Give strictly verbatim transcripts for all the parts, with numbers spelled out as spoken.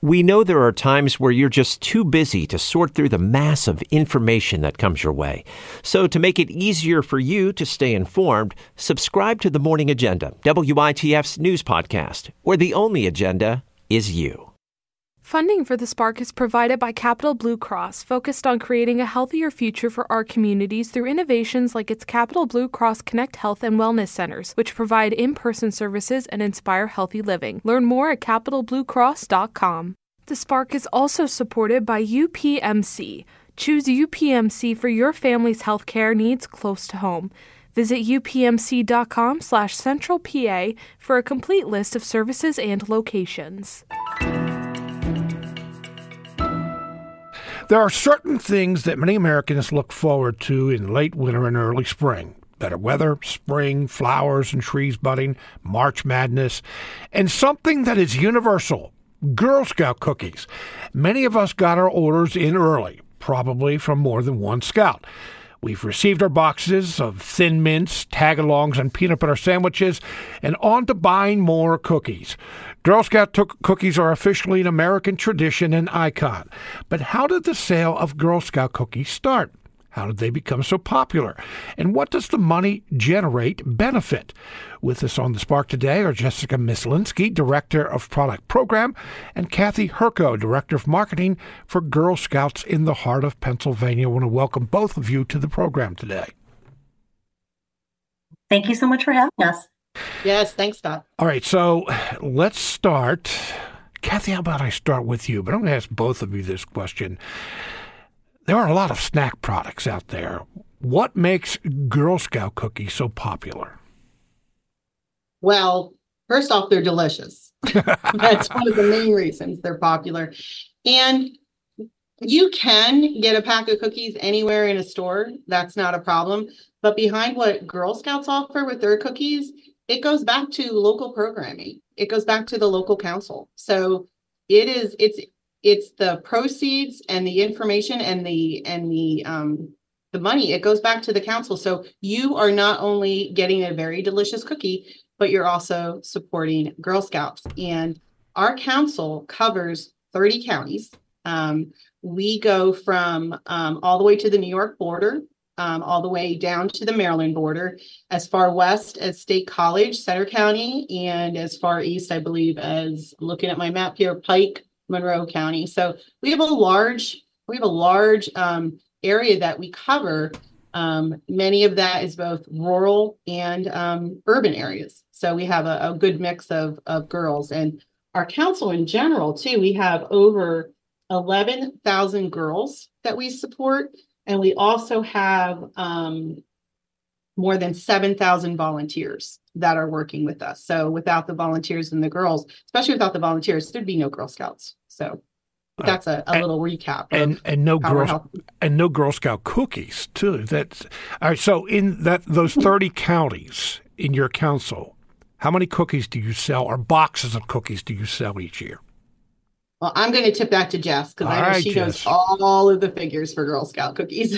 We know there are times where you're just too busy to sort through the mass of information that comes your way. So to make it easier for you to stay informed, subscribe to The Morning Agenda, W I T F's news podcast, where the only agenda is you. Funding for the Spark is provided by Capital Blue Cross, focused on creating a healthier future for our communities through innovations like its Capital Blue Cross Connect Health and Wellness Centers, which provide in-person services and inspire healthy living. Learn more at capital blue cross dot com. The Spark is also supported by U P M C. Choose U P M C for your family's healthcare needs close to home. Visit U P M C dot com slash central P A for a complete list of services and locations. There are certain things that many Americans look forward to in late winter and early spring. Better weather, spring, flowers and trees budding, March Madness, and something that is universal, Girl Scout cookies. Many of us got our orders in early, probably from more than one Scout. We've received our boxes of Thin Mints, Tagalongs, and peanut butter sandwiches, and on to buying more cookies. Girl Scout t- cookies are officially an American tradition and icon. But how did the sale of Girl Scout cookies start? How did they become so popular? And what does the money generate benefit? With us on The Spark today are Jessica Mislinski, Director of Product Program, and Kathy Herko, Director of Marketing for Girl Scouts in the heart of Pennsylvania. I want to welcome both of you to the program today. Thank you so much for having us. Yes, thanks, Scott. All right, so let's start. Kathy, how about I start with you? But I'm going to ask both of you this question. There are a lot of snack products out there. What makes Girl Scout cookies so popular? Well, first off, they're delicious. That's one of the main reasons they're popular. And you can get a pack of cookies anywhere in a store. That's not a problem. But behind what Girl Scouts offer with their cookies, it goes back to local programming. It goes back to the local council. So it is, it's, it's the proceeds and the information and the, and the, um, the money, it goes back to the council. So you are not only getting a very delicious cookie, but you're also supporting Girl Scouts. And our council covers thirty counties. Um, we go from um, all the way to the New York border, um, all the way down to the Maryland border, as far west as State College, Center County, and as far east, I believe, as looking at my map here, Pike, Monroe County. So we have a large, we have a large um, area that we cover. Um, many of that is both rural and um, urban areas. So we have a, a good mix of, of girls. And our council in general, too, we have over eleven thousand girls that we support. And we also have um, more than seven thousand volunteers that are working with us. So without the volunteers and the girls, especially without the volunteers, there'd be no Girl Scouts. So that's a, a and, little recap. And and no Girl and no Girl Scout cookies too. That's all right. So in that those thirty counties in your council, how many cookies do you sell, or boxes of cookies do you sell each year? Well, I'm going to tip that to Jess because I know right, she Jess. knows all of the figures for Girl Scout cookies.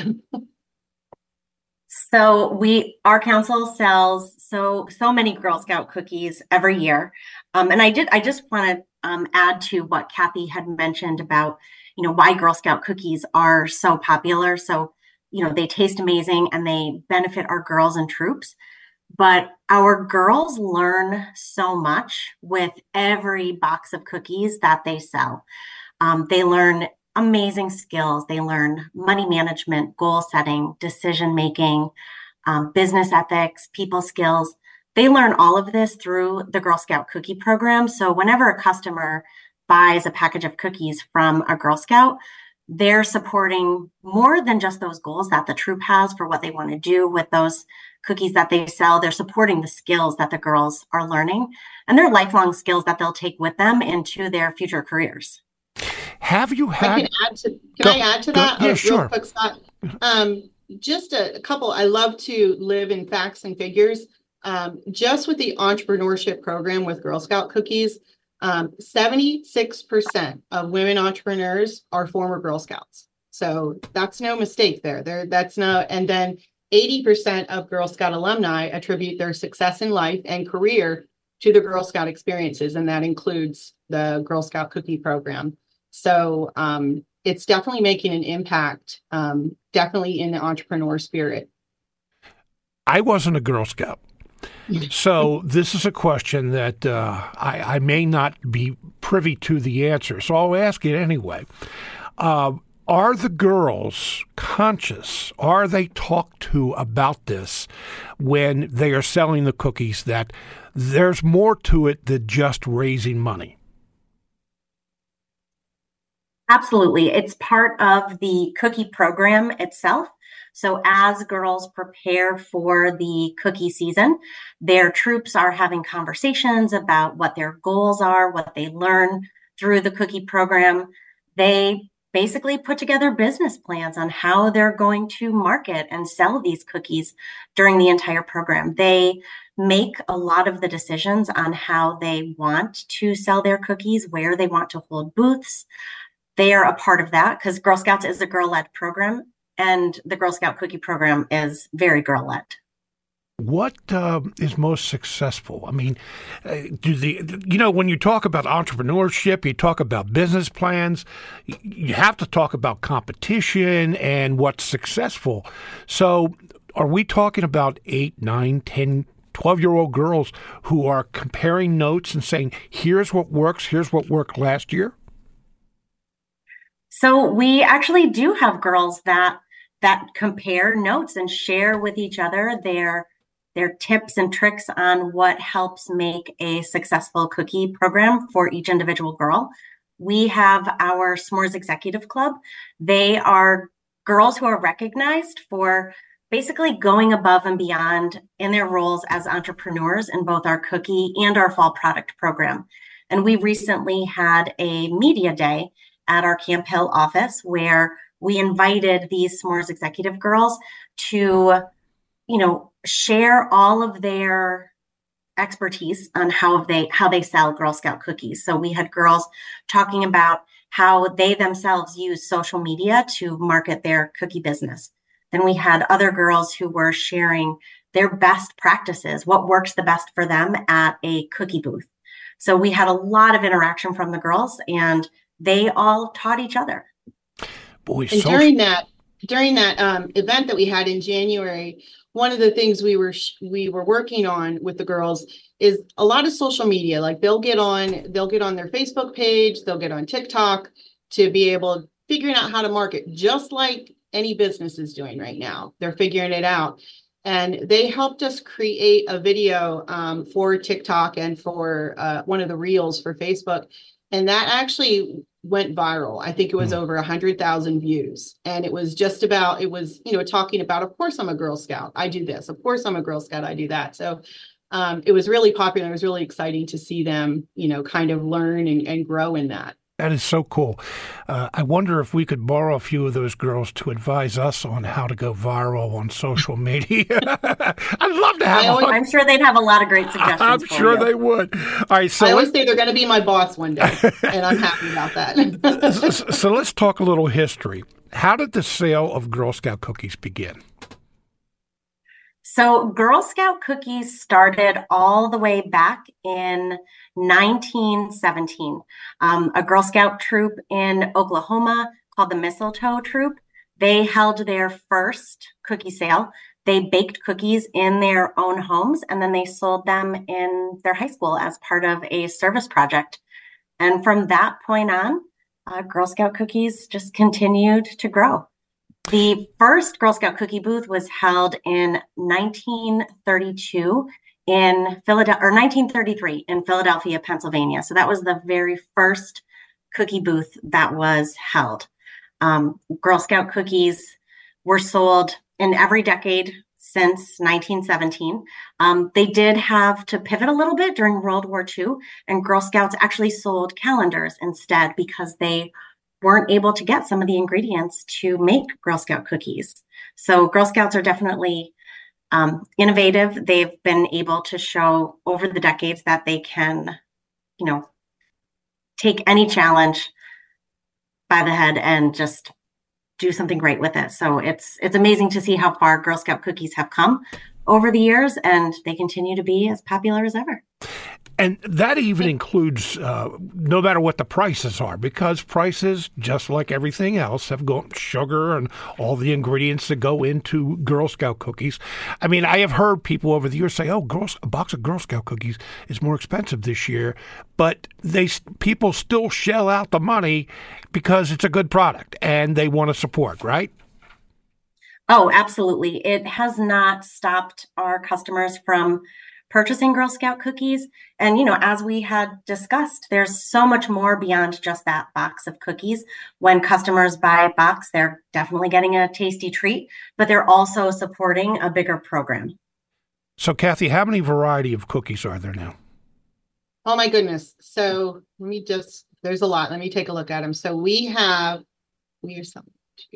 So we, our council sells so so many Girl Scout cookies every year, um, and I did. I just want to um, add to what Kathy had mentioned about, you know, why Girl Scout cookies are so popular. So, you know, they taste amazing and they benefit our girls and troops. But our girls learn so much with every box of cookies that they sell. Um, they learn amazing skills. They learn money management, goal setting, decision making, um, business ethics, people skills. They learn all of this through the Girl Scout cookie program. So whenever a customer buys a package of cookies from a Girl Scout, they're supporting more than just those goals that the troop has for what they want to do with those cookies that they sell. They're supporting the skills that the girls are learning, and they're lifelong skills that they'll take with them into their future careers. Have you had? I can add to. Can Go, I add to go, that? Yeah, uh, sure. Real quick, Scott. Um, just a, a couple. I love to live in facts and figures. Um, just with the entrepreneurship program with Girl Scout cookies, um, seventy-six percent of women entrepreneurs are former Girl Scouts. So that's no mistake there. There, that's no. And then eighty percent of Girl Scout alumni attribute their success in life and career to the Girl Scout experiences, and that includes the Girl Scout cookie program. So um, it's definitely making an impact, um, definitely in the entrepreneur spirit. I wasn't a Girl Scout. So this is a question that uh, I, I may not be privy to the answer, so I'll ask it anyway. Uh, are the girls conscious? Are they talked to about this when they are selling the cookies, that there's more to it than just raising money? Absolutely. It's part of the cookie program itself. So as girls prepare for the cookie season, their troops are having conversations about what their goals are, what they learn through the cookie program. They basically put together business plans on how they're going to market and sell these cookies during the entire program. They make a lot of the decisions on how they want to sell their cookies, where they want to hold booths. They are a part of that because Girl Scouts is a girl-led program, and the Girl Scout cookie program is very girl-led. What uh, is most successful? I mean, uh, do the you know when you talk about entrepreneurship, you talk about business plans, you have to talk about competition and what's successful. So, are we talking about eight, nine, ten, twelve-year-old girls who are comparing notes and saying, "Here's what works. Here's what worked last year"? So we actually do have girls that that compare notes and share with each other their their tips and tricks on what helps make a successful cookie program for each individual girl. We have our S'mores Executive Club. They are girls who are recognized for basically going above and beyond in their roles as entrepreneurs in both our cookie and our fall product program. And we recently had a media day at our Camp Hill office where we invited these S'mores Executive girls to, you know, share all of their expertise on how they how they sell Girl Scout cookies. So we had girls talking about how they themselves use social media to market their cookie business. Then we had other girls who were sharing their best practices, what works the best for them at a cookie booth. So we had a lot of interaction from the girls, and they all taught each other. Boy, and social- during that during that um, event that we had in January, one of the things we were sh- we were working on with the girls is a lot of social media. Like they'll get on they'll get on their Facebook page, they'll get on TikTok to be able figuring out how to market, just like any business is doing right now. They're figuring it out. And they helped us create a video um, for TikTok and for uh, one of the reels for Facebook. And that actually went viral. I think it was mm. over one hundred thousand views. And it was just about, it was, you know, talking about, of course, I'm a Girl Scout. I do this. Of course, I'm a Girl Scout. I do that. So um, it was really popular. It was really exciting to see them, you know, kind of learn and, and grow in that. That is so cool. Uh, I wonder if we could borrow a few of those girls to advise us on how to go viral on social media. I'd love to have I always, I'm sure they'd have a lot of great suggestions. I'm for sure you. they would. All right, so I always say they're going to be my boss one day, and I'm happy about that. So let's talk a little history. How did the sale of Girl Scout cookies begin? So Girl Scout cookies started all the way back in nineteen seventeen. Um, a Girl Scout troop in Oklahoma called the Mistletoe Troop, they held their first cookie sale. They baked cookies in their own homes, and then they sold them in their high school as part of a service project. And from that point on, uh, Girl Scout cookies just continued to grow. The first Girl Scout cookie booth was held in nineteen thirty-two in Philadelphia, or nineteen thirty-three in Philadelphia, Pennsylvania. So that was the very first cookie booth that was held. Um, Girl Scout cookies were sold in every decade since nineteen seventeen. Um, they did have to pivot a little bit during World War Two, and Girl Scouts actually sold calendars instead because they weren't able to get some of the ingredients to make Girl Scout cookies. So Girl Scouts are definitely um, innovative. They've been able to show over the decades that they can, you know, take any challenge by the head and just do something great with it. So it's it's amazing to see how far Girl Scout cookies have come over the years, and they continue to be as popular as ever. And that even includes uh, no matter what the prices are, because prices, just like everything else, have gone sugar and all the ingredients that go into Girl Scout cookies. I mean, I have heard people over the years say, oh, Girl, a box of Girl Scout cookies is more expensive this year. But they people still shell out the money because it's a good product and they want to support, right? Oh, absolutely. It has not stopped our customers from purchasing Girl Scout cookies. And, you know, as we had discussed, there's so much more beyond just that box of cookies. When customers buy a box, they're definitely getting a tasty treat, but they're also supporting a bigger program. So, Kathy, how many variety of cookies are there now? Oh, my goodness. So let me just, there's a lot. Let me take a look at them. So we have, we are some,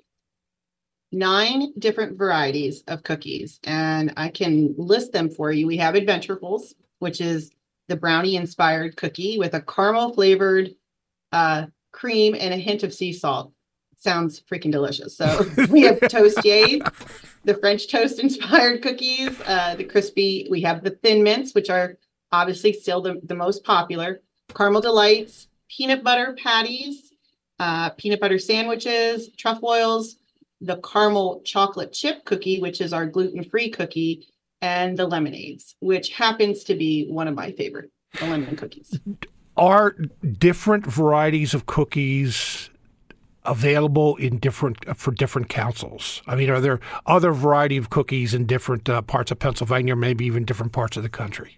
nine different varieties of cookies, and I can list them for you. We have Adventurables, which is the brownie inspired cookie with a caramel flavored uh, cream and a hint of sea salt. Sounds freaking delicious. So we have Toastiers, the French toast inspired cookies, uh, the crispy. We have the Thin Mints, which are obviously still the, the most popular. Caramel Delights, peanut butter patties, uh, peanut butter sandwiches, Trefoils, the caramel chocolate chip cookie, which is our gluten-free cookie, and the lemonades, which happens to be one of my favorite, the lemon cookies. Are different varieties of cookies available in different for different councils? I mean, are there other variety of cookies in different uh, parts of Pennsylvania, or maybe even different parts of the country?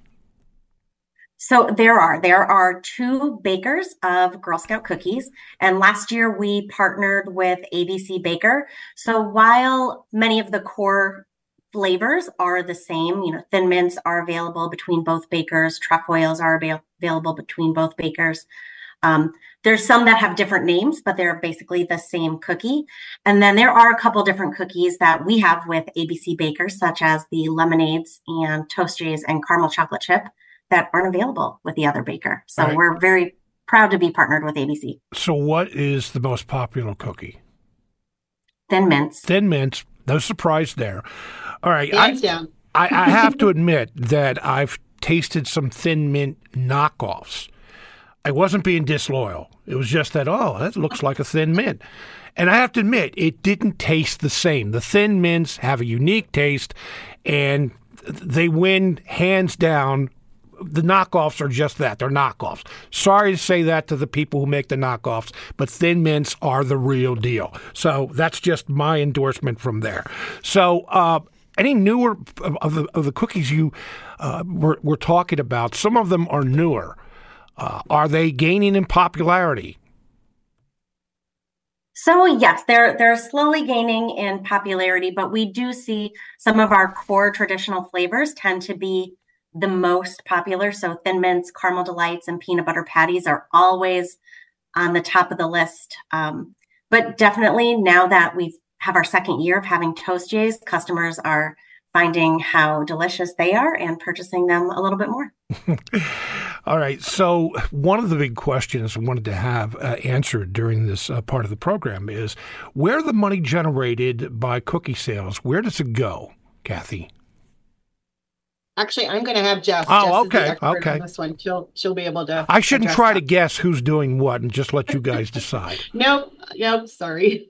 So there are. There are two bakers of Girl Scout cookies. And last year we partnered with A B C Baker. So while many of the core flavors are the same, you know, Thin Mints are available between both bakers. Trefoils are avail- available between both bakers. Um, there's some that have different names, but they're basically the same cookie. And then there are a couple different cookies that we have with A B C Baker, such as the lemonades and Toastiers and caramel chocolate chip, that aren't available with the other baker. So right. We're very proud to be partnered with A B C. So what is the most popular cookie? Thin Mints. Thin Mints. No surprise there. All right. Hands I, down. I, I have to admit that I've tasted some Thin Mint knockoffs. I wasn't being disloyal. It was just that, oh, that looks like a Thin Mint. And I have to admit, it didn't taste the same. The Thin Mints have a unique taste, and they win hands down. The knockoffs are just that. They're knockoffs. Sorry to say that to the people who make the knockoffs, but Thin Mints are the real deal. So that's just my endorsement from there. So uh, any newer of the, of the cookies you uh, were, were talking about, some of them are newer. Uh, are they gaining in popularity? So yes, they're they're slowly gaining in popularity, but we do see some of our core traditional flavors tend to be the most popular. So Thin Mints, Caramel Delights, and Peanut Butter Patties are always on the top of the list. Um, but definitely now that we have our second year of having Toastiers, customers are finding how delicious they are and purchasing them a little bit more. All right. So one of the big questions I wanted to have uh, answered during this uh, part of the program is where the money generated by cookie sales, where does it go, Kathy? Actually, I'm going to have Jess. Oh, Jess okay, okay. On this one, she'll she'll be able to. I shouldn't try that. to guess who's doing what and just let you guys decide. Nope, nope. Sorry.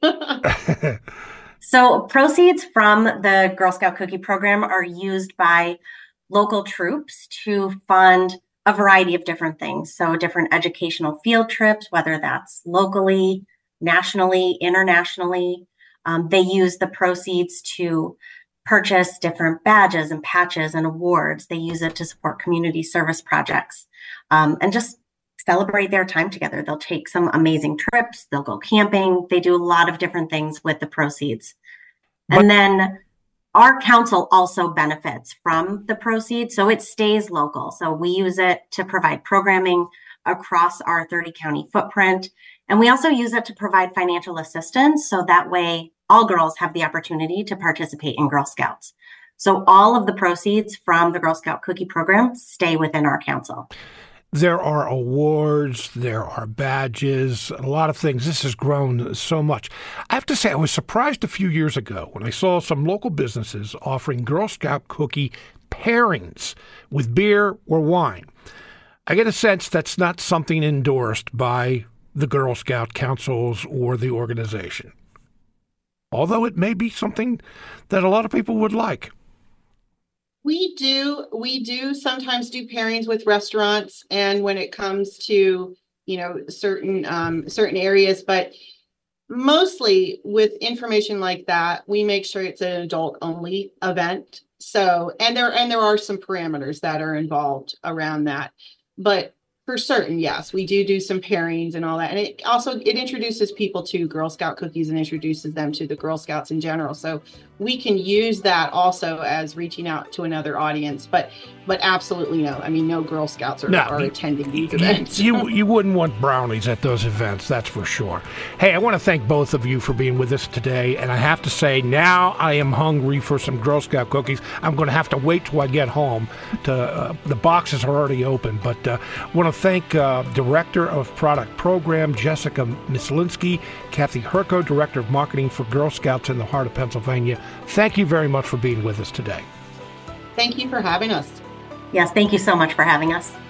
So proceeds from the Girl Scout Cookie Program are used by local troops to fund a variety of different things. So different educational field trips, whether that's locally, nationally, internationally. Um, they use the proceeds to purchase different badges and patches and awards. They use it to support community service projects um, and just celebrate their time together. They'll take some amazing trips. They'll go camping. They do a lot of different things with the proceeds. But- and then our council also benefits from the proceeds, so it stays local. So we use it to provide programming across our thirty county footprint. And we also use it to provide financial assistance. So that way all girls have the opportunity to participate in Girl Scouts. So all of the proceeds from the Girl Scout Cookie Program stay within our council. There are awards, there are badges, a lot of things. This has grown so much. I have to say, I was surprised a few years ago when I saw some local businesses offering Girl Scout cookie pairings with beer or wine. I get a sense that's not something endorsed by the Girl Scout councils or the organization, although it may be something that a lot of people would like. We do, we do sometimes do pairings with restaurants, and when it comes to, you know, certain um, certain areas, but mostly with information like that, we make sure it's an adult only event. So, and there and there are some parameters that are involved around that, but for certain, yes, we do do some pairings and all that. And it also, it introduces people to Girl Scout cookies and introduces them to the Girl Scouts in general. So we can use that also as reaching out to another audience, but but absolutely no. I mean, no Girl Scouts are, no, are you, attending these events. You, you wouldn't want brownies at those events, that's for sure. Hey, I want to thank both of you for being with us today. And I have to say, now I am hungry for some Girl Scout cookies. I'm going to have to wait till I get home. To uh, the boxes are already open, but I uh, want to thank uh, Director of Product Program Jessica Mislinski, Kathy Herko, Director of Marketing for Girl Scouts in the heart of Pennsylvania. Thank you very much for being with us today. Thank you for having us. Yes, thank you so much for having us.